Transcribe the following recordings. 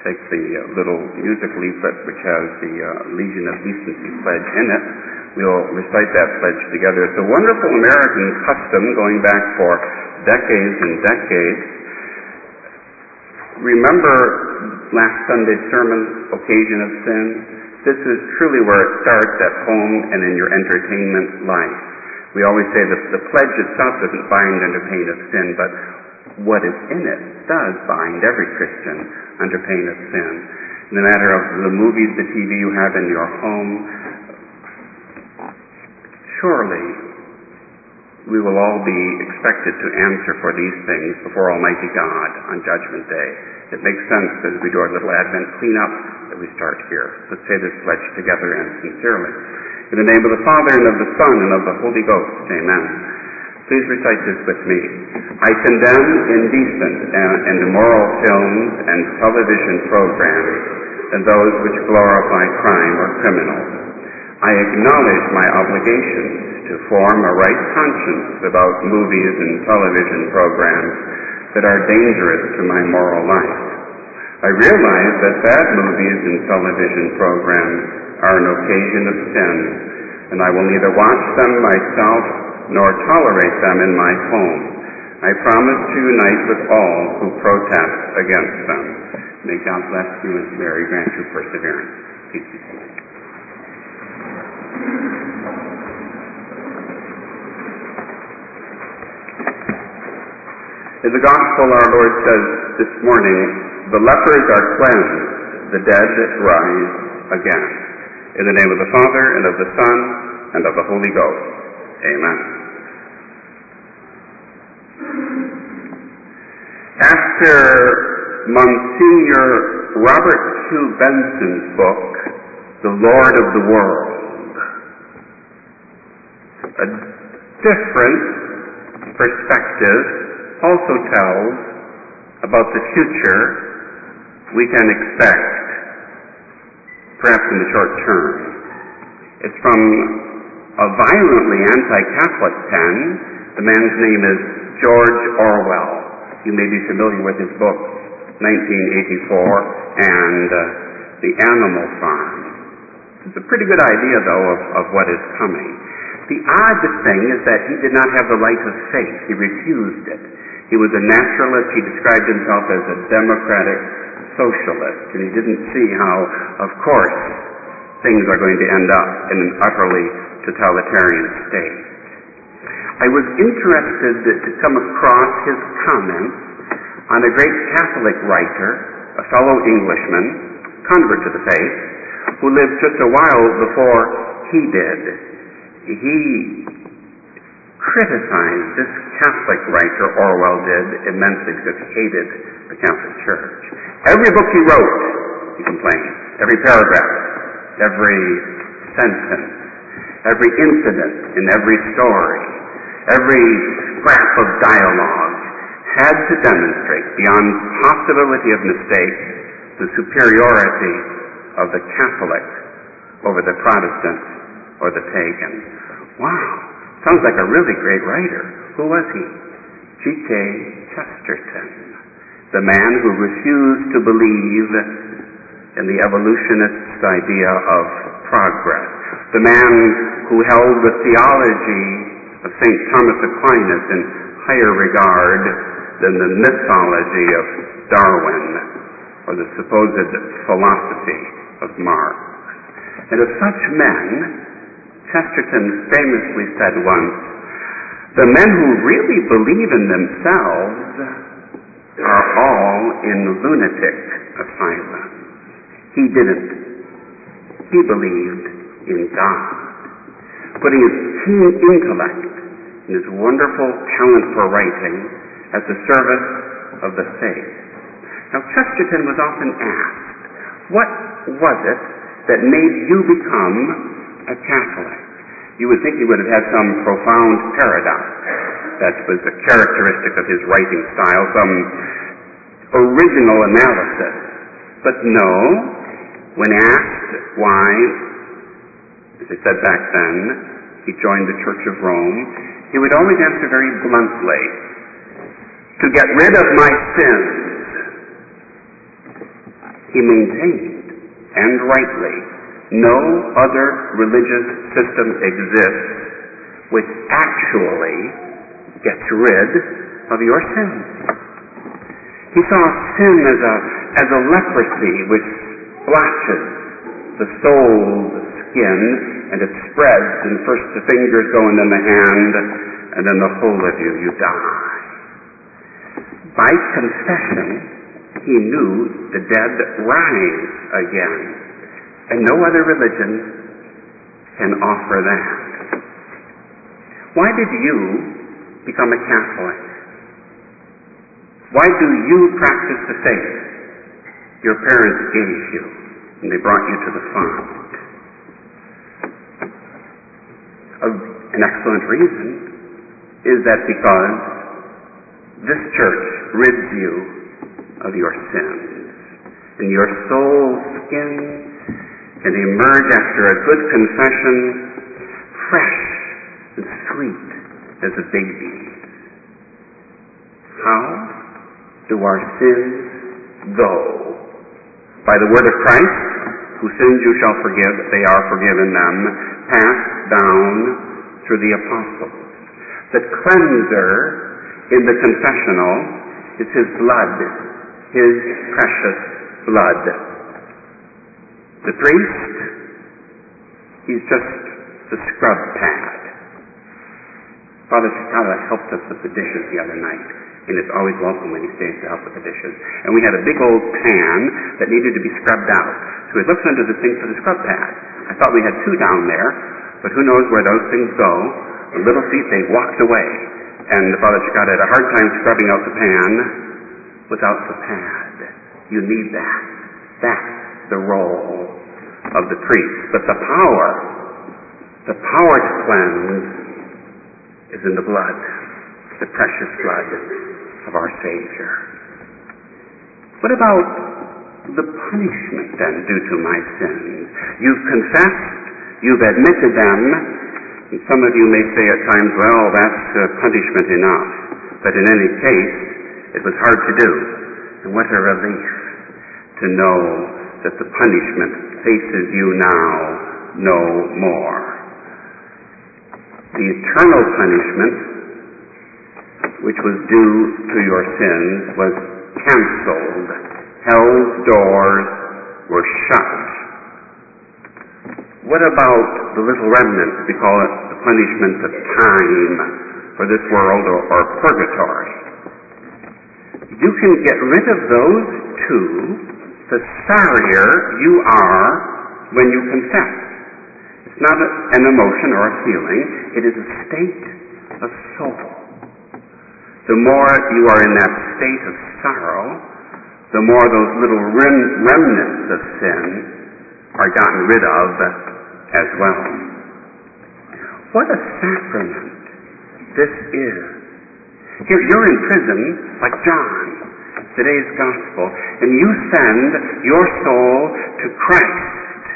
take the little music leaflet which has the Legion of Decency pledge in it. We'll recite that pledge together. It's a wonderful American custom going back for decades and decades. Remember last Sunday's sermon, Occasion of Sin? This is truly where it starts, at home and in your entertainment life. We always say that the pledge itself doesn't bind under pain of sin, but what is in it does bind every Christian under pain of sin. In the matter of the movies, the TV you have in your home, surely we will all be expected to answer for these things before Almighty God on Judgment Day. It makes sense as we do our little Advent cleanup that we start here. Let's say this pledge together and sincerely. In the name of the Father, and of the Son, and of the Holy Ghost. Amen. Please recite this with me. I condemn indecent and immoral films and television programs and those which glorify crime or criminals. I acknowledge my obligations to form a right conscience about movies and television programs that are dangerous to my moral life. I realize that bad movies and television programs are an occasion of sin, and I will neither watch them myself nor tolerate them in my home. I promise to unite with all who protest against them. May God bless you and Mary grant you perseverance. Peace be with you. In the Gospel, our Lord says this morning, the lepers are cleansed, the dead rise again. In the name of the Father, and of the Son, and of the Holy Ghost. Amen. After Monsignor Robert Q. Benson's book, The Lord of the World, a different perspective also tells about the future we can expect, perhaps in the short term. It's from a violently anti-Catholic pen. The man's name is George Orwell. You may be familiar with his book, 1984, and The Animal Farm. It's a pretty good idea, though, of what is coming. The odd thing is that he did not have the light of faith. He refused it. He was a naturalist. He described himself as a democratic socialist, and he didn't see how, of course, things are going to end up in an utterly totalitarian state. I was interested to come across his comments on a great Catholic writer, a fellow Englishman, convert to the faith, who lived just a while before he did. He criticized this Catholic writer, Orwell did, immensely because he hated the Catholic Church. Every book he wrote, he complained. Every paragraph, every sentence, every incident in every story, every scrap of dialogue had to demonstrate, beyond possibility of mistake, the superiority of the Catholic over the Protestant or the pagan. Wow, sounds like a really great writer. Who was he? G.K. Chesterton, the man who refused to believe in the evolutionist's idea of progress, the man who held the theology of St. Thomas Aquinas in higher regard than the mythology of Darwin or the supposed philosophy of Marx. And of such men, Chesterton famously said once, the men who really believe in themselves are all in lunatic asylums. He didn't. He believed in God, putting his keen intellect and his wonderful talent for writing at the service of the faith. Now, Chesterton was often asked, what was it that made you become a Catholic? You would think he would have had some profound paradox that was a characteristic of his writing style, some original analysis. But no, when asked why, as I said back then, he joined the Church of Rome, he would always answer very bluntly, to get rid of my sins. he maintained, and rightly, no other religious system exists which actually gets rid of your sins. He saw sin as a leprosy which splashes the soul's skin, and it spreads, and first the fingers go, and then the hand, and then the whole of you die. By confession, he knew the dead rise again, and no other religion can offer that. Why did you become a Catholic? Why do you practice the faith your parents gave you when they brought you to the font? An excellent reason is that because this church rids you of your sins, and your soul's skin can emerge after a good confession fresh and sweet as a baby's. How do our sins go? By the word of Christ, whose sins you shall forgive, they are forgiven them, passed down through the apostles. The cleanser in the confessional is his blood, his precious blood. The priest, he's just the scrub pad. Father Chicala helped us with the dishes the other night, and it's always welcome when he stays to help with the dishes. And we had a big old pan that needed to be scrubbed out. So he looks under the sink for the scrub pad. I thought we had two down there, but who knows where those things go. The little feet, they walked away. And Father Chicala had a hard time scrubbing out the pan without the pad. You need that. That's the role of the priest. But the power to cleanse is in the blood, the precious blood of our Savior. What about the punishment then due to my sins? You've confessed, you've admitted them, and some of you may say at times, well, that's punishment enough. But in any case, it was hard to do. And what a relief to know that the punishment faces you now no more. The eternal punishment, which was due to your sins, was canceled. Hell's doors were shut. What about the little remnant? We call it the punishment of time for this world, or purgatory. You can get rid of those too, the sorrier you are when you confess. It's not an emotion or a feeling, it is a state of soul. The more you are in that state of sorrow, the more those little remnants of sin are gotten rid of as well. What a sacrament this is. You're in prison like John, today's gospel, and you send your soul to Christ.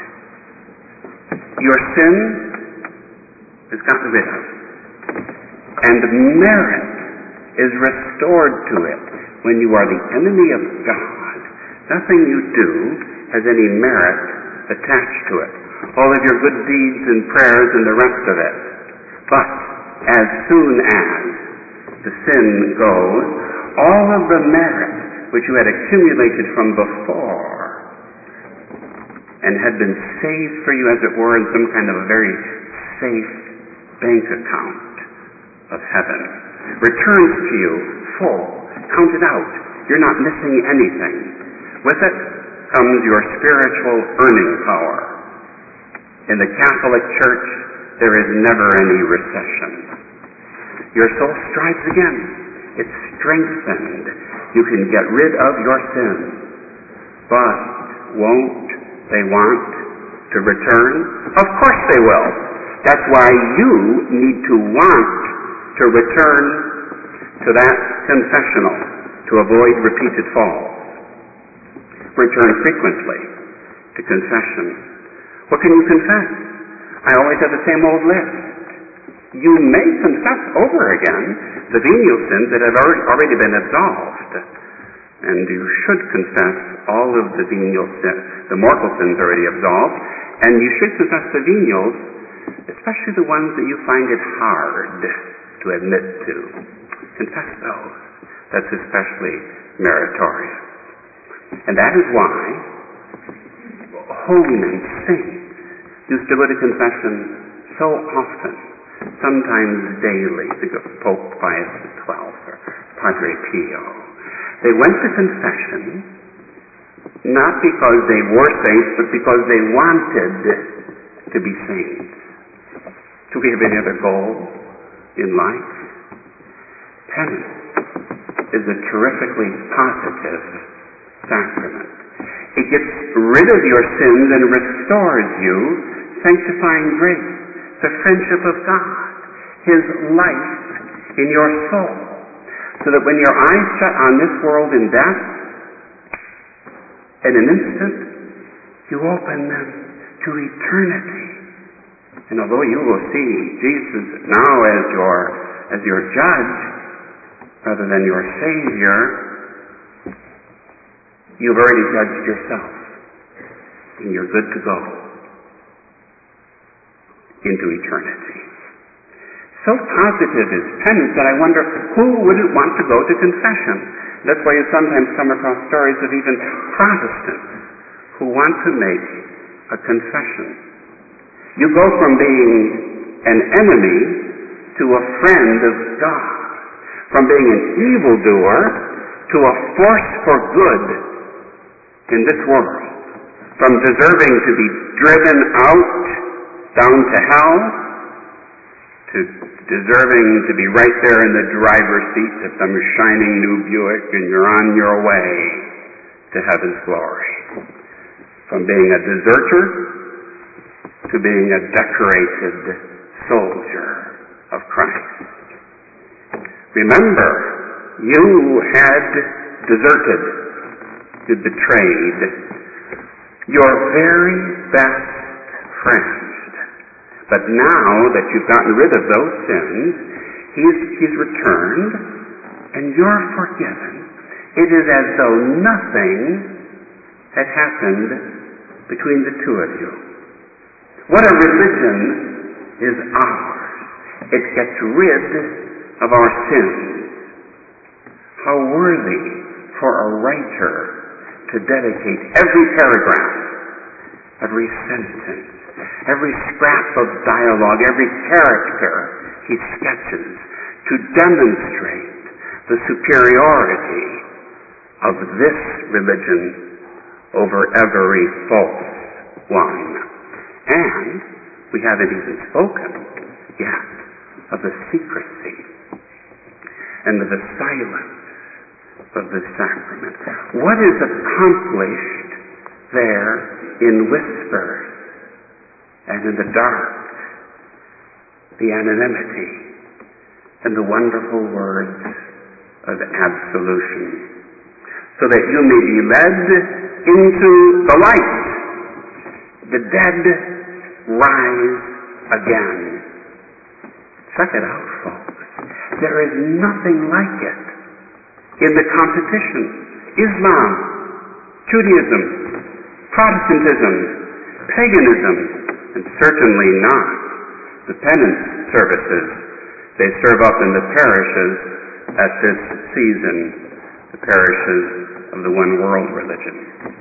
Your sin is gotten rid of, and merit is restored to it when you are the enemy of God. Nothing you do has any merit attached to it. All of your good deeds and prayers and the rest of it. But as soon as the sin goes, all of the merit which you had accumulated from before and had been saved for you, as it were, in some kind of a very safe bank account of heaven, returns to you full, counted out. You're not missing anything. With it comes your spiritual earning power. In the Catholic Church, there is never any recession. Your soul strives again. It's strengthened. You can get rid of your sins. But won't they want to return? Of course they will. That's why you need to want to return to that confessional to avoid repeated falls. Return frequently to confession. What can you confess? I always have the same old list. You may confess over again the venial sins that have already been absolved. and you should confess all of the venial sins, the mortal sins already absolved, and you should confess the venials, especially the ones that you find it hard to admit to. Confess those. That's especially meritorious. And that is why holy men, saints, used to go to confession so often, sometimes daily, to Pope Pius XII or Padre Pio. They went to confession not because they were saints, but because they wanted to be saints. Do we have any other goal in life? Penance is a terrifically positive sacrament. It gets rid of your sins and restores you, sanctifying grace, the friendship of God, His life in your soul, so that when your eyes shut on this world in death, in an instant, you open them to eternity. And although you will see Jesus now as your judge, rather than your Savior, you've already judged yourself, and you're good to go into eternity. So positive is penance that I wonder who wouldn't want to go to confession. That's why you sometimes come across stories of even Protestants who want to make a confession. You go from being an enemy to a friend of God, from being an evildoer to a force for good in this world, from deserving to be driven out down to hell to deserving to be right there in the driver's seat of some shining new Buick, and you're on your way to heaven's glory. From being a deserter to being a decorated soldier of Christ. Remember, you had deserted, you betrayed your very best friend. But now that you've gotten rid of those sins, He's returned, and you're forgiven. It is as though nothing had happened between the two of you. What a religion is ours. It gets rid of our sins. How worthy for a writer to dedicate every paragraph, every sentence, every scrap of dialogue, every character he sketches to demonstrate the superiority of this religion over every false one. And we haven't even spoken yet of the secrecy and of the silence of the sacrament. What is accomplished there in whispers and in the dark, the anonymity and the wonderful words of absolution, so that you may be led into the light. The dead rise again. Check it out, folks. There is nothing like it in the competition. Islam, Judaism, Protestantism, paganism, and certainly not the penance services they serve up in the parishes at this season, the parishes of the one world religion.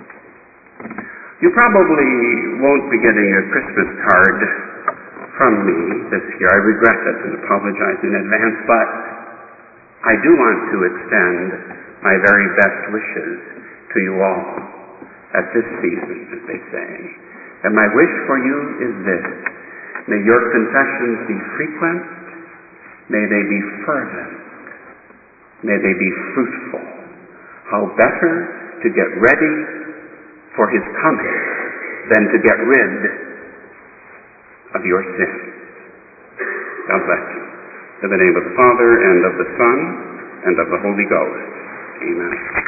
You probably won't be getting a Christmas card from me this year. I regret it and apologize in advance, but I do want to extend my very best wishes to you all at this season, as they say. And my wish for you is this: may your confessions be frequent, may they be fervent, may they be fruitful. How better to get ready for His coming than to get rid of your sins. God bless you. In the name of the Father, and of the Son, and of the Holy Ghost. Amen.